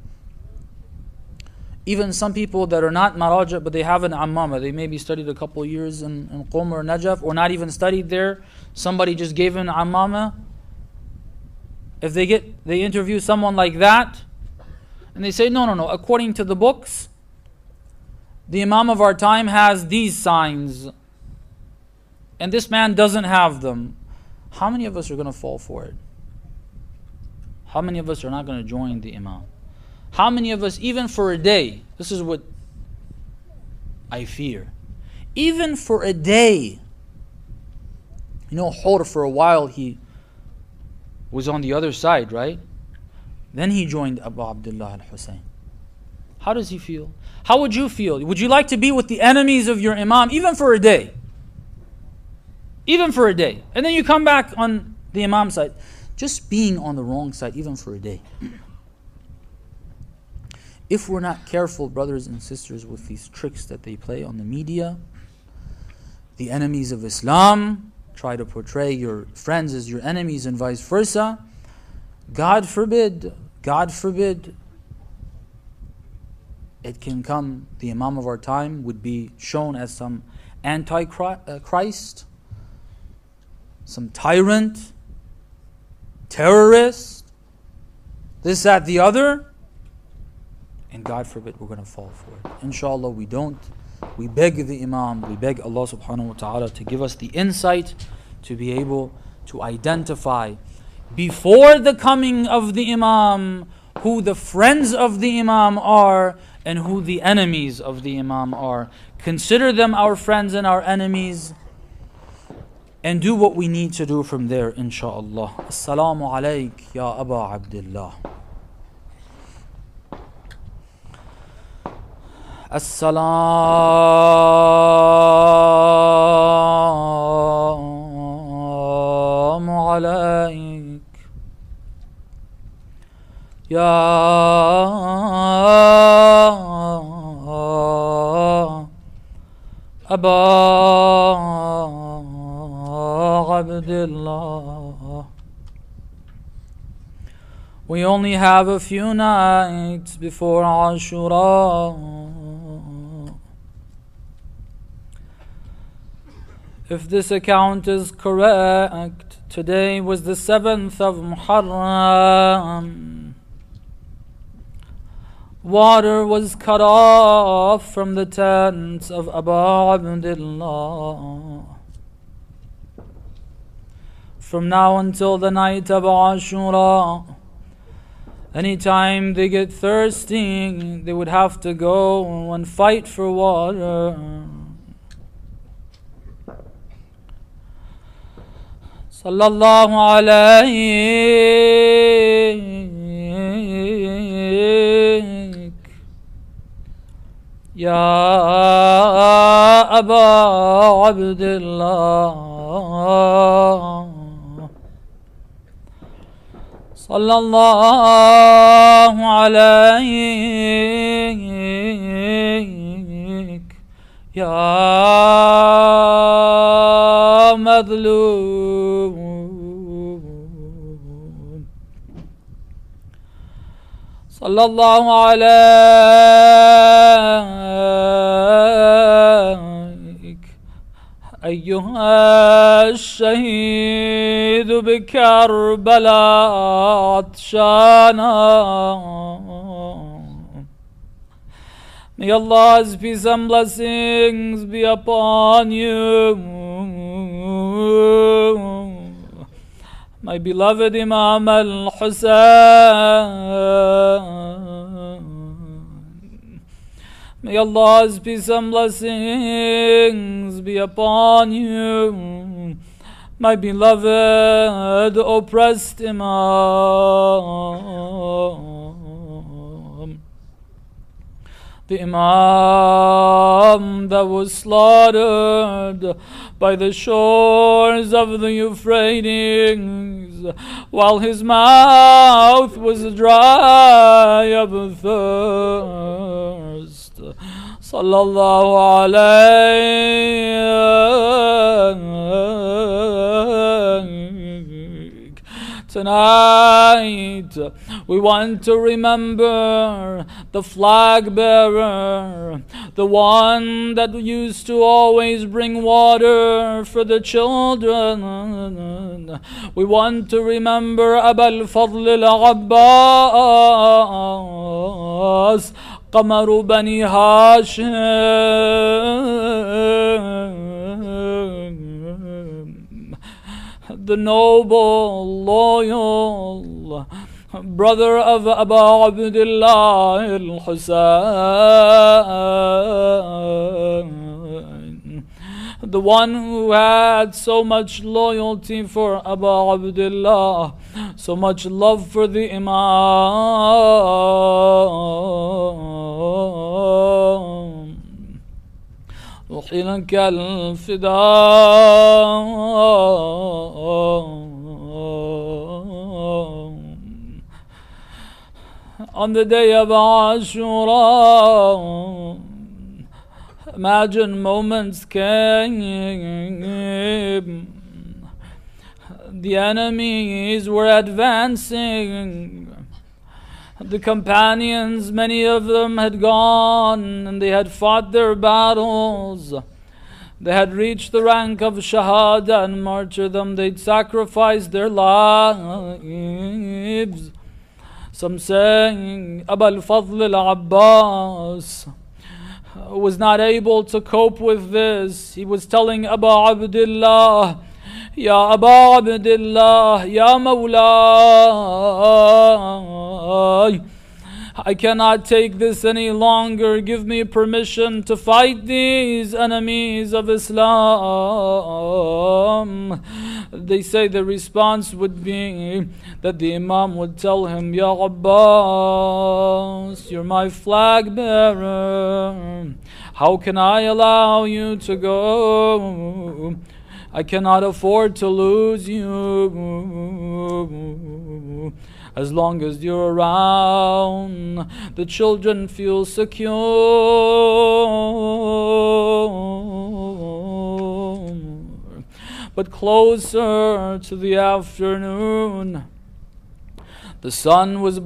even some people that are not maraja, but they have an ammama, they maybe studied a couple of years in, in Qom or Najaf, or not even studied there, somebody just gave an ammama. If they get, they interview someone like that, and they say, no, no, no, according to the books, the Imam of our time has these signs, and this man doesn't have them. How many of us are going to fall for it? How many of us are not going to join the Imam? How many of us, even for a day, this is what I fear, even for a day, you know, Hur, for a while, he was on the other side, right? Then he joined Abu Abdullah al-Hussein. How does he feel? How would you feel? Would you like to be with the enemies of your Imam, even for a day? Even for a day. And then you come back on the Imam side. Just being on the wrong side, even for a day. If we're not careful, brothers and sisters, with these tricks that they play on the media, the enemies of Islam try to portray your friends as your enemies and vice versa, God forbid, God forbid, it can come, the Imam of our time would be shown as some anti-Christ, some tyrant, terrorist, this, that, the other, and God forbid we're going to fall for it. Inshallah, we don't. We beg the Imam, we beg Allah subhanahu wa ta'ala to give us the insight to be able to identify before the coming of the Imam who the friends of the Imam are and who the enemies of the Imam are. Consider them our friends and our enemies, and do what we need to do from there, inshaAllah. Assalamu alayk, ya Aba Abdullah. Assalamu alayk, ya Aba Abdullah. We only have a few nights before Ashura. If this account is correct, today was the seventh of Muharram. Water was cut off from the tents of Abu Abdullah. From now until the night of Ashura, anytime they get thirsty, they would have to go and fight for water. Sallallahu alayk, ya Aba Abdullah. Sallallahu alayk, ya Madlum. Sallallahu alayk, أيها الشهيد بكربلاء عطشانا. May Allah's peace and blessings be upon you, my beloved Imam al-Husayn. May Allah's peace and blessings be upon you, my beloved oppressed Imam. The Imam that was slaughtered by the shores of the Euphrates, while his mouth was dry of thirst. Sallallahu alayhi. Tonight we want to remember the flag bearer, the one that used to always bring water for the children. We want to remember Aba al-Fadl al-Abbas, Qamaru Bani Hashim, the noble, loyal brother of Abu Abdullah al-Husayn, the one who had so much loyalty for Abu Abdullah, so much love for the Imam. روحي لك الفداء. On the day of Ashura, imagine moments came. The enemies were advancing. The companions, many of them had gone and they had fought their battles. They had reached the rank of Shahada and martyrdom. They'd sacrificed their lives. Some say Abu al-Fadl al-Abbas was not able to cope with this. He was telling Abu Abdullah, Ya Abu Abdullah, Ya Mawla, I cannot take this any longer. Give me permission to fight these enemies of Islam. They say the response would be that the Imam would tell him, Ya Abbas, you're my flag bearer. How can I allow you to go? I cannot afford to lose you. As long as you're around, the children feel secure. But closer to the afternoon, the sun was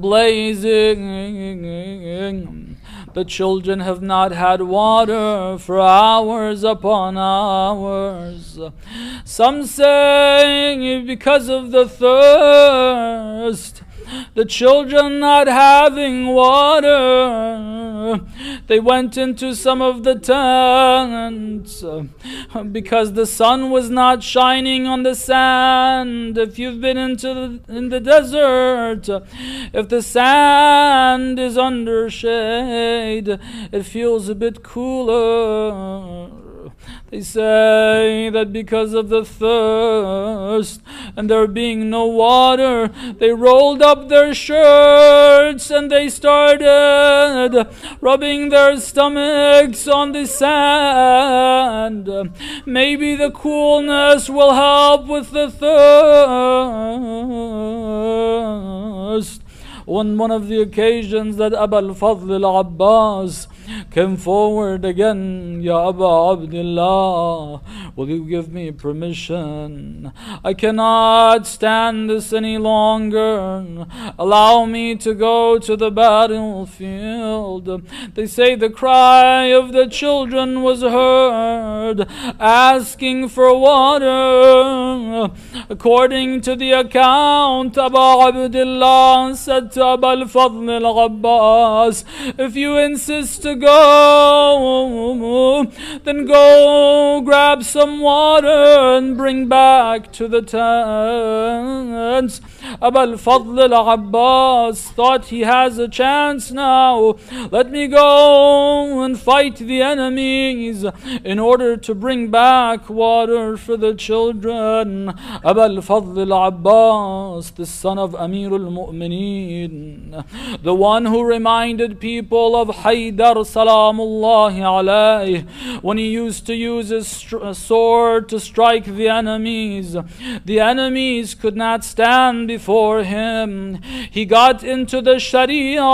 blazing. The children have not had water for hours upon hours. Some say because of the thirst, the children not having water, they went into some of the tents because the sun was not shining on the sand. If you've been into the, in the desert, if the sand is under shade, it feels a bit cooler. They say that because of the thirst and there being no water, they rolled up their shirts and they started rubbing their stomachs on the sand. Maybe the coolness will help with the thirst. On one of the occasions that Abu al-Fadl al-Abbas came forward again, Ya Abu Abdullah, will you give me permission? I cannot stand this any longer. Allow me to go to the battlefield. They say the cry of the children was heard, asking for water. According to the account, Abu Abdullah said to Abu al-Fadl al-Abbas, if you insist to go, then go grab some water and bring back to the tents. Abu al-Fadl al-Abbas thought he has a chance now. Let me go and fight the enemies in order to bring back water for the children. Abu al-Fadl al-Abbas, the son of Amir al-Mu'mineen, the one who reminded people of Haydar Salamullahi alayh, when he used to use his sword to strike the enemies. The enemies could not stand before him. He got into the Sharia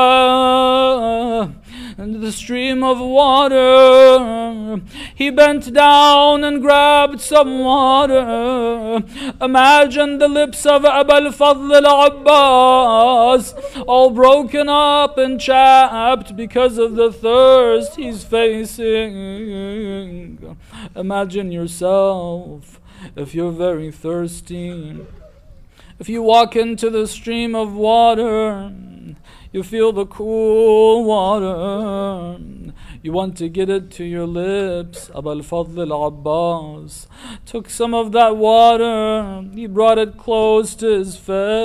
and the stream of water. He bent down and grabbed some water. Imagine the lips of Abu al-Fadl al-Abbas all broken up and chapped because of the thirst he's facing. Imagine yourself if you're very thirsty. If you walk into the stream of water, you feel the cool water, you want to get it to your lips. Abu al-Fadl al-Abbas took some of that water, he brought it close to his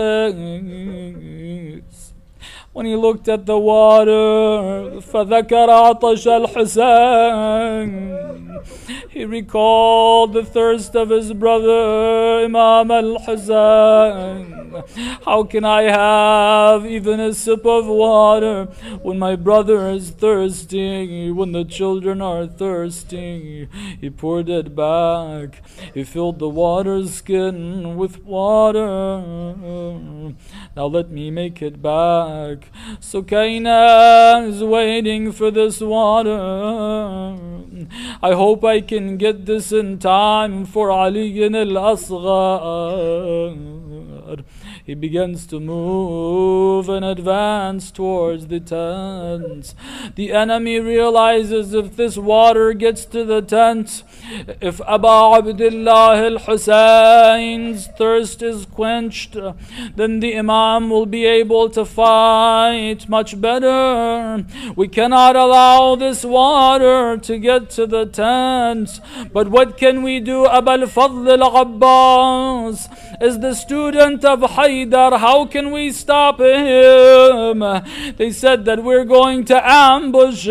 face. When he looked at the water, فَذَكَرَ عَطَشَ الْحُسَيْنِ, he recalled the thirst of his brother Imam al-Husayn. How can I have even a sip of water when my brother is thirsty, when the children are thirsty? He poured it back. He filled the water skin with water. Now let me make it back. Sukaina is waiting for this water. I hope I can get this in time for Ali al-Asghar. he begins to move and advance towards the tents. The enemy realizes if this water gets to the tent, if Abu Abdullah al-Husayn's thirst is quenched, then the Imam will be able to fight much better. We cannot allow this water to get to the tent. But what can we do? Abu al-Fadl al-Abbas is the student of Haydar. How can we stop him? They said that we're going to ambush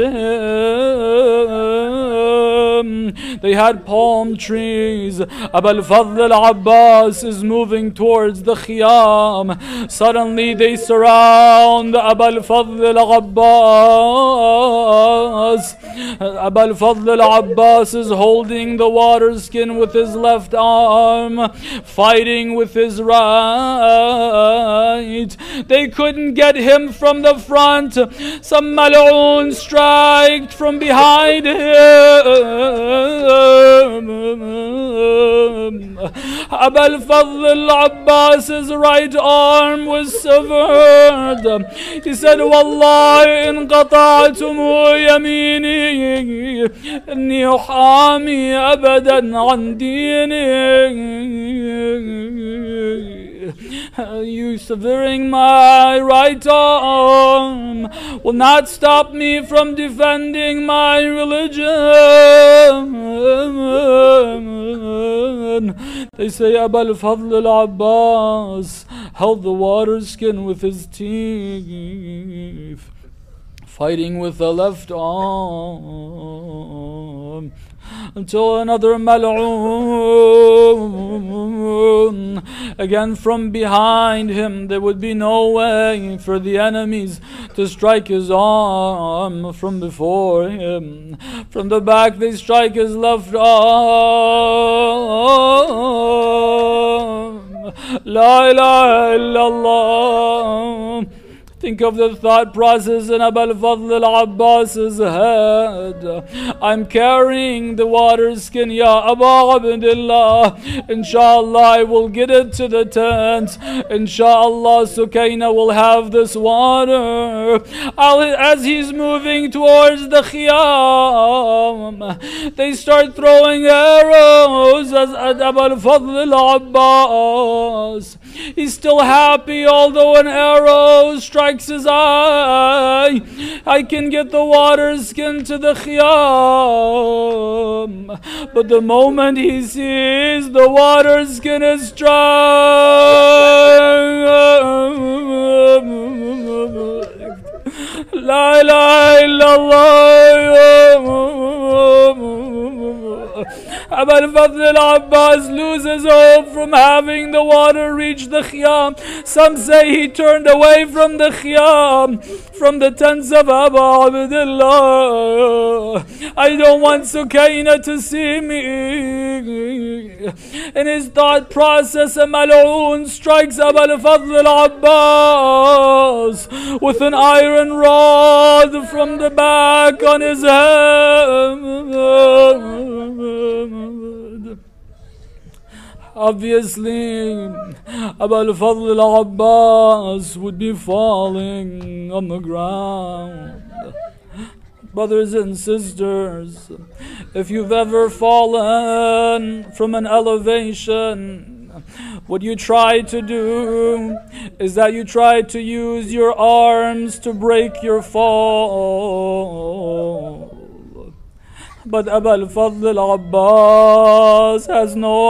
him. They had palm trees. Abu al-Fadl al-Abbas is moving towards the Khiyam. Suddenly they surround Abu al-Fadl al-Abbas. Abu al-Fadl al-Abbas is holding the water skin with his left arm, fighting with his right. They couldn't get him from the front. Some mal'oon striked from behind him. Abu al-Fadl al-Abbas's right arm was severed. He said, Wallahi in qata'tumu yamini inni uhami abadan an dini. You severing my right arm will not stop me from defending my religion. They say Abu al-Fadl al-Abbas held the water skin with his teeth, fighting with the left arm, until another mal'oon, again from behind him. There would be no way for the enemies to strike his arm from before him. From the back they strike his left arm. La ilaha illallah. Think of the thought process in Abu al-Fadl al-Abbas's head. I'm carrying the water skin, Ya Abu Abdullah. Inshallah, I will get it to the tent. Inshallah, Sukaina will have this water. I'll, as he's moving towards the Khiyam, they start throwing arrows as Abu al-Fadl al-Abbas. He's still happy, although an arrow strikes his eye. I can get the water skin to the Khiyam. But the moment he sees the water skin is struck, La ilaha illallah. Abu al-Fadl al-Abbas loses hope from having the water reach the Khiyam. Some say he turned away from the Khiyam, from the tents of Abu Abdullah. I don't want Sukaina to see me. In his thought process, a mal'oon strikes Abu al-Fadl al-Abbas with an iron rod from the back on his head. Obviously, Abu al-Fadl al-Abbas would be falling on the ground. Brothers and sisters, if you've ever fallen from an elevation, what you try to do is that you try to use your arms to break your fall. But Abu al-Fadl al-Abbas has no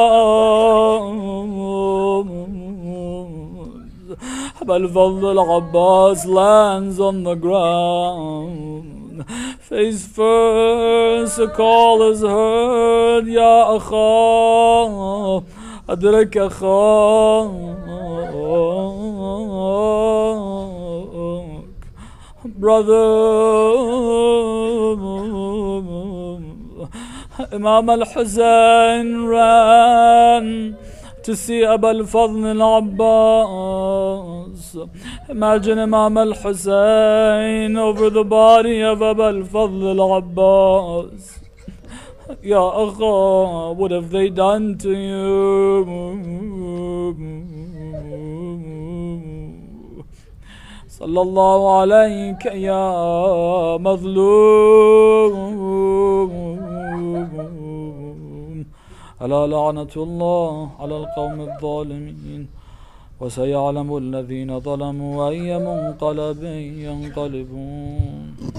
arms. Abu al-Fadl al-Abbas lands on the ground. Face first, a call is heard, Ya Akha, Adrak Akha. Brother, Imam al-Husayn ran to see Abu al-Fadl al-Abbas. Imagine Imam al-Husayn over the body of Abu al-Fadl al-Abbas. Ya Akha, what have they done to you? صلى الله عليك يا مظلوم ألا لعنة الله على القوم الظالمين وسيعلم الذين ظلموا أي منقلب ينقلبون